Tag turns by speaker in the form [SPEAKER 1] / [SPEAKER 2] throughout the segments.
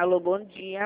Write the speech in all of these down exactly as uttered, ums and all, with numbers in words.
[SPEAKER 1] Alô, bom dia.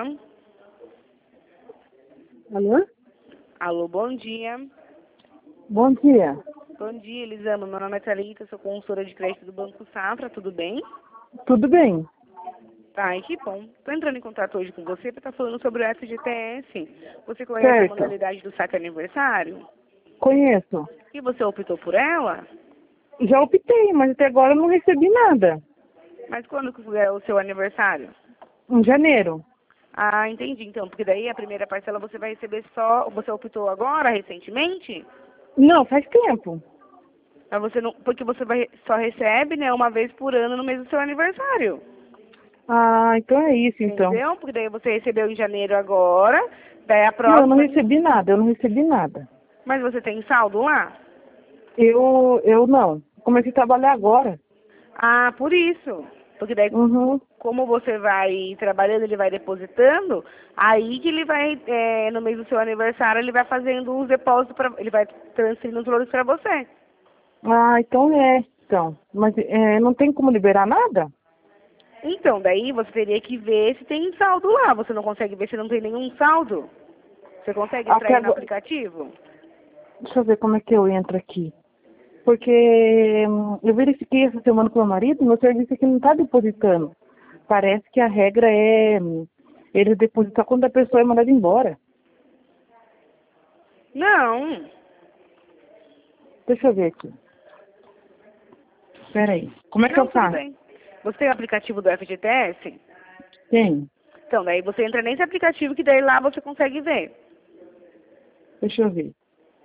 [SPEAKER 2] Alô?
[SPEAKER 1] Alô, bom dia.
[SPEAKER 2] Bom dia.
[SPEAKER 1] Bom dia, Elisama. Meu nome é Thalita, sou consultora de crédito do Banco Safra, tudo bem?
[SPEAKER 2] Tudo bem?
[SPEAKER 1] Tá, e que bom. Tô entrando em contato hoje com você para estar falando sobre o F G T S. Você conhece a
[SPEAKER 2] Certo.
[SPEAKER 1] modalidade do saque aniversário?
[SPEAKER 2] Conheço.
[SPEAKER 1] E você optou por ela?
[SPEAKER 2] Já optei, mas até agora eu não recebi nada.
[SPEAKER 1] Mas quando que é o seu aniversário?
[SPEAKER 2] Em janeiro.
[SPEAKER 1] Ah, entendi. Então, porque daí a primeira parcela você vai receber só... Você optou agora, recentemente?
[SPEAKER 2] Não, faz tempo.
[SPEAKER 1] Mas você não... Porque você vai... só recebe, né, uma vez por ano no mês do seu aniversário.
[SPEAKER 2] Ah, então é isso, então.
[SPEAKER 1] Entendeu? Porque daí você recebeu em janeiro agora, daí a
[SPEAKER 2] Não, eu não
[SPEAKER 1] próxima...
[SPEAKER 2] recebi nada, eu não recebi nada.
[SPEAKER 1] Mas você tem saldo lá?
[SPEAKER 2] Eu, eu não. Comecei a trabalhar agora.
[SPEAKER 1] Ah, por isso. Porque daí,
[SPEAKER 2] Uhum.
[SPEAKER 1] como você vai trabalhando, ele vai depositando, aí que ele vai, é, no mês do seu aniversário, ele vai fazendo os depósitos, pra, ele vai transferindo os valores para você.
[SPEAKER 2] Ah, então é. Então, mas é, não tem como liberar nada?
[SPEAKER 1] Então, daí você teria que ver se tem saldo lá. Você não consegue ver se não tem nenhum saldo? Você consegue entrar
[SPEAKER 2] Até
[SPEAKER 1] aí no
[SPEAKER 2] agora.
[SPEAKER 1] aplicativo?
[SPEAKER 2] Deixa eu ver como é que eu entro aqui. Porque hum, eu verifiquei essa semana com o meu marido e meu serviço aqui não está depositando. Parece que a regra é hum, ele depositar quando a pessoa é mandada embora.
[SPEAKER 1] Não.
[SPEAKER 2] Deixa eu ver aqui. Espera aí. Como é que
[SPEAKER 1] Não,
[SPEAKER 2] eu
[SPEAKER 1] tudo
[SPEAKER 2] faço?
[SPEAKER 1] bem. Você tem o aplicativo do F G T S?
[SPEAKER 2] Tem.
[SPEAKER 1] Então, daí você entra nesse aplicativo que daí lá você consegue ver.
[SPEAKER 2] Deixa eu ver.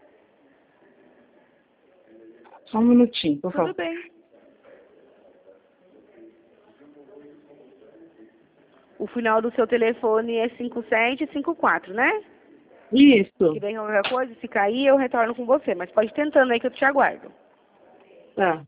[SPEAKER 2] Só um minutinho, por
[SPEAKER 1] Tudo
[SPEAKER 2] favor.
[SPEAKER 1] bem. O final do seu telefone é cinco sete cinco quatro, né? Que
[SPEAKER 2] Isso.
[SPEAKER 1] daí qualquer coisa, se cair, eu retorno com você. Mas pode ir tentando aí que eu te aguardo.
[SPEAKER 2] Tá.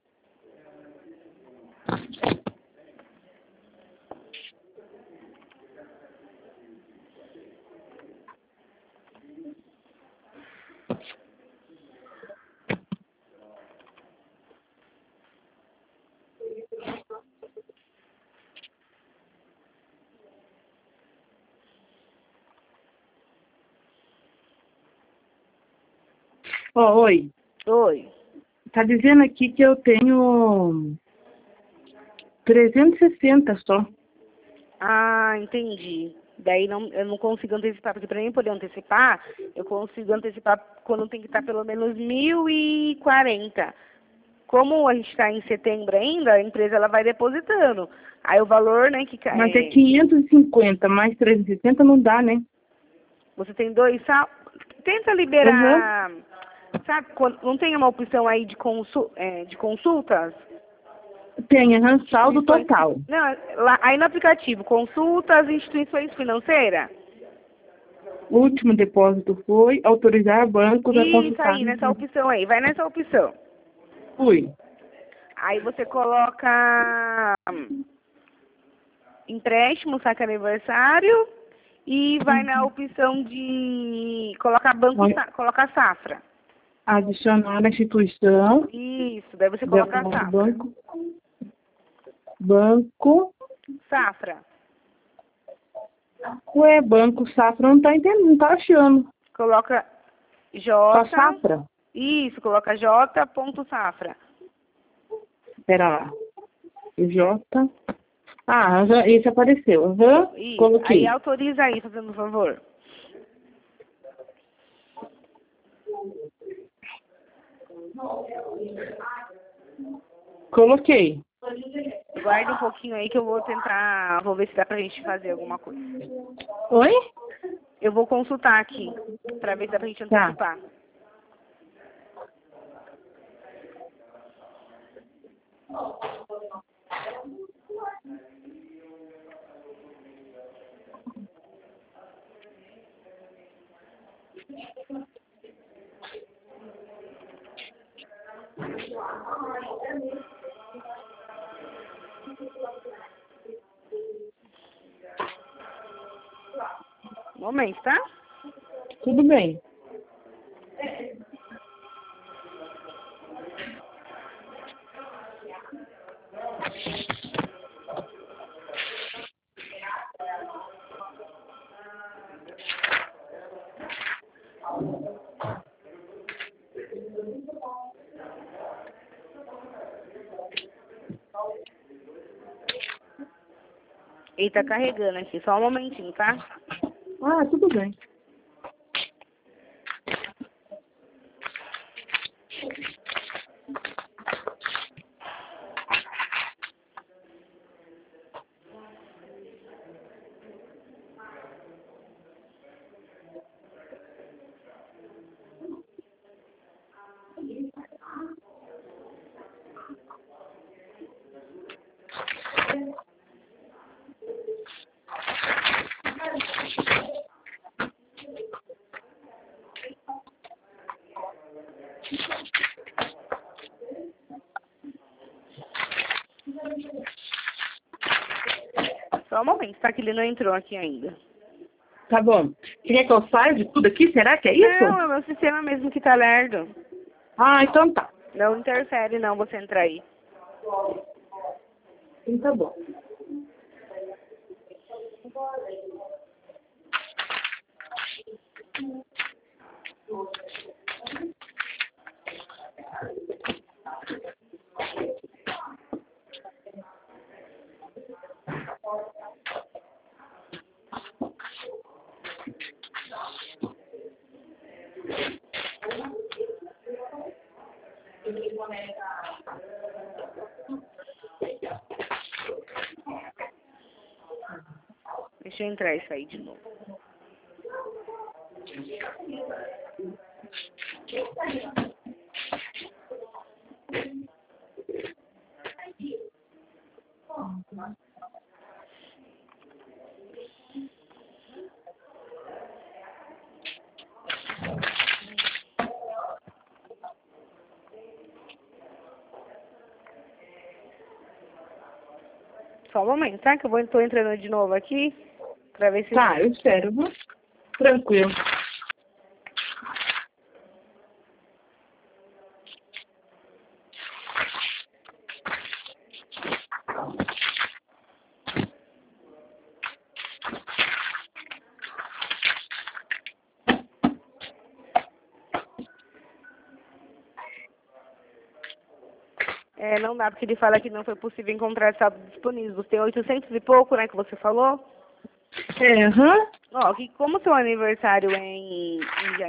[SPEAKER 2] Ó, oi.
[SPEAKER 1] Oi.
[SPEAKER 2] Tá dizendo aqui que eu tenho trezentos e sessenta só.
[SPEAKER 1] Ah, entendi. Daí não, eu não consigo antecipar, porque para mim poder antecipar, eu consigo antecipar quando tem que estar pelo menos mil e quarenta. Como a gente está em setembro ainda, a empresa ela vai depositando. Aí o valor, né, que
[SPEAKER 2] Mas é
[SPEAKER 1] cai.
[SPEAKER 2] quinhentos e cinquenta mais trezentos e sessenta não dá, né?
[SPEAKER 1] Você tem dois sal. Tenta
[SPEAKER 2] Uhum.
[SPEAKER 1] liberar. Sabe, quando, não tem uma opção aí de, consul, é, de consultas?
[SPEAKER 2] Tem, aham, saldo
[SPEAKER 1] Instituições.
[SPEAKER 2] total.
[SPEAKER 1] Não, lá, aí no aplicativo, consultas, instituições financeiras.
[SPEAKER 2] O último depósito foi autorizar bancos a
[SPEAKER 1] Isso
[SPEAKER 2] consultar.
[SPEAKER 1] aí, nessa opção aí. Vai nessa opção.
[SPEAKER 2] Fui.
[SPEAKER 1] Aí você coloca hum, empréstimo, saque aniversário e vai na opção de colocar banco, sa- colocar safra.
[SPEAKER 2] Adicionar na instituição,
[SPEAKER 1] Isso, daí você
[SPEAKER 2] da-
[SPEAKER 1] coloca a safra.
[SPEAKER 2] banco, banco,
[SPEAKER 1] Safra.
[SPEAKER 2] ué, banco Safra não tá entendendo, não tá achando.
[SPEAKER 1] Coloca
[SPEAKER 2] Só
[SPEAKER 1] J.
[SPEAKER 2] Safra?
[SPEAKER 1] Isso, coloca J. ponto Safra.
[SPEAKER 2] Pera lá. J. Ah, já, esse apareceu. Aham,
[SPEAKER 1] Isso. Aí
[SPEAKER 2] coloquei.
[SPEAKER 1] autoriza aí, fazendo um favor.
[SPEAKER 2] Coloquei.
[SPEAKER 1] Guarda um pouquinho aí que eu vou tentar, vou ver se dá pra gente fazer alguma coisa.
[SPEAKER 2] Oi?
[SPEAKER 1] Eu vou consultar aqui, pra ver se dá pra gente
[SPEAKER 2] Tá.
[SPEAKER 1] antecipar. Um momento, tá?
[SPEAKER 2] Tudo bem.
[SPEAKER 1] Ele tá carregando aqui, só um momentinho, tá?
[SPEAKER 2] Ah, tudo bem.
[SPEAKER 1] Só um momento, tá? Que ele não entrou aqui ainda.
[SPEAKER 2] Tá bom. Queria que eu saia de tudo aqui? Será que é isso?
[SPEAKER 1] Não, é o meu sistema mesmo que tá lerdo.
[SPEAKER 2] Ah, então tá.
[SPEAKER 1] Não interfere não você entrar aí.
[SPEAKER 2] Então tá bom.
[SPEAKER 1] Deixa eu entrar e sair de novo. Só um momento, tá? Que eu vou, tô entrando de novo aqui pra ver se...
[SPEAKER 2] Tá, eu espero. Viu? Tranquilo.
[SPEAKER 1] É, não dá, porque ele fala que não foi possível encontrar sábado disponível. Tem oitocentos e pouco, né, que você falou?
[SPEAKER 2] É, aham.
[SPEAKER 1] Ó, que como seu aniversário é em, em ja-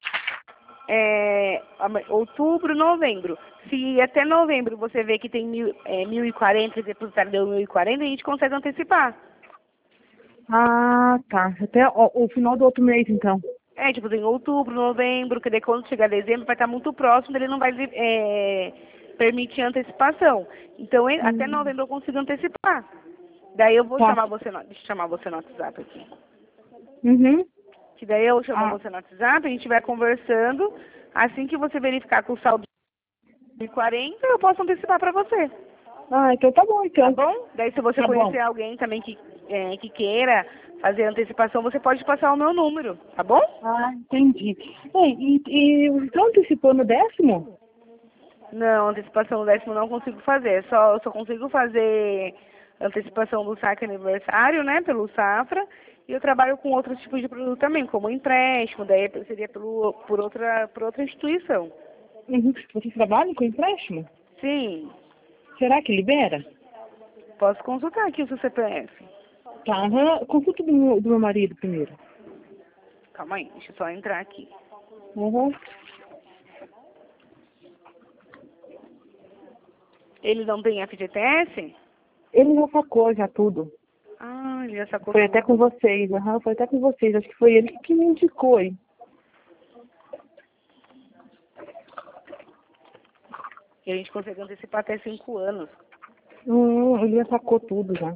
[SPEAKER 1] é, ama- outubro, novembro. Se até novembro você vê que tem mil, é, mil e quarenta, depositário deu mil e quarenta, a gente consegue antecipar.
[SPEAKER 2] Ah, tá. Até o, o final do outro mês, então.
[SPEAKER 1] É, tipo, em outubro, novembro, que daí quando chegar dezembro vai estar muito próximo, ele não vai é, permitir antecipação. Então, em- até
[SPEAKER 2] Hum,
[SPEAKER 1] novembro eu consigo antecipar. Daí eu vou
[SPEAKER 2] tá.
[SPEAKER 1] chamar você no, deixa eu chamar você no WhatsApp aqui.
[SPEAKER 2] Uhum.
[SPEAKER 1] Que daí eu chamo
[SPEAKER 2] Ah,
[SPEAKER 1] você no WhatsApp, a gente vai conversando. Assim que você verificar com o saldo de quarenta, eu posso antecipar para você.
[SPEAKER 2] ah, então tá bom,
[SPEAKER 1] Tá
[SPEAKER 2] então.
[SPEAKER 1] bom? Daí se você
[SPEAKER 2] Tá bom.
[SPEAKER 1] conhecer alguém também que, é, que queira fazer antecipação, você pode passar o meu número, tá bom?
[SPEAKER 2] Ah, entendi. Ei, e, e você antecipou no décimo?
[SPEAKER 1] Não, antecipação do décimo não consigo fazer. Só, eu só consigo fazer antecipação do saque aniversário, né, pelo Safra. E eu trabalho com outros tipos de produto também, como empréstimo, daí seria pelo, por, outra, por outra instituição.
[SPEAKER 2] Uhum. Você trabalha com empréstimo?
[SPEAKER 1] Sim,
[SPEAKER 2] Será que libera?
[SPEAKER 1] posso consultar aqui o seu C P F.
[SPEAKER 2] Tá, aham. Consulta do meu, do meu marido primeiro.
[SPEAKER 1] Calma aí, deixa eu só entrar aqui.
[SPEAKER 2] Uhum.
[SPEAKER 1] Ele não tem F G T S?
[SPEAKER 2] Ele já sacou já tudo.
[SPEAKER 1] Ah, ele já sacou
[SPEAKER 2] Foi até com
[SPEAKER 1] tudo.
[SPEAKER 2] vocês, aham, foi até com vocês. Acho que foi ele que me indicou, hein?
[SPEAKER 1] E a gente consegue antecipar até cinco anos.
[SPEAKER 2] Hum, ele já sacou tudo já.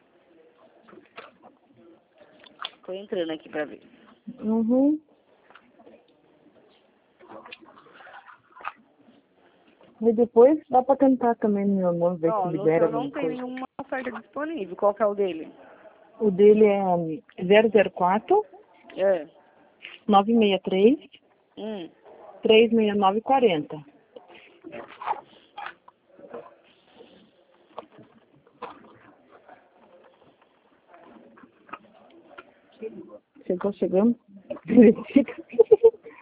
[SPEAKER 1] Tô entrando aqui pra ver.
[SPEAKER 2] Uhum. E depois dá pra tentar também no meu nome, ver se
[SPEAKER 1] Ó, no
[SPEAKER 2] libera
[SPEAKER 1] seu não
[SPEAKER 2] alguma
[SPEAKER 1] tem
[SPEAKER 2] coisa.
[SPEAKER 1] nenhuma oferta disponível. Qual que é o dele?
[SPEAKER 2] O dele é zero zero quatro,
[SPEAKER 1] É.
[SPEAKER 2] nove seis três,
[SPEAKER 1] Hum.
[SPEAKER 2] três seis nove quatro zero. Chegou chegando? Verifica.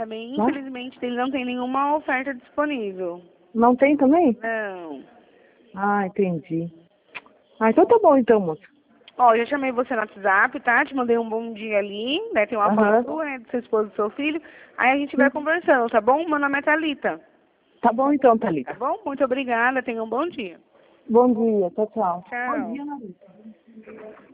[SPEAKER 1] Também,
[SPEAKER 2] Não?
[SPEAKER 1] infelizmente, eles não tem nenhuma oferta disponível.
[SPEAKER 2] Não tem também?
[SPEAKER 1] Não.
[SPEAKER 2] Ah, entendi. Ah, então tá bom então, moça.
[SPEAKER 1] Ó, já chamei você no WhatsApp, tá? Te mandei um bom dia ali, né? Tem uma
[SPEAKER 2] Aham.
[SPEAKER 1] foto sua, né? Do seu esposo e do seu filho. Aí a gente vai conversando, tá bom? Meu nome é Thalita.
[SPEAKER 2] Tá bom então,
[SPEAKER 1] Tá
[SPEAKER 2] Thalita.
[SPEAKER 1] bom? Muito obrigada. Tenha um bom dia.
[SPEAKER 2] Bom dia, tchau, tchau.
[SPEAKER 1] Tchau.
[SPEAKER 2] Bom dia, Larissa.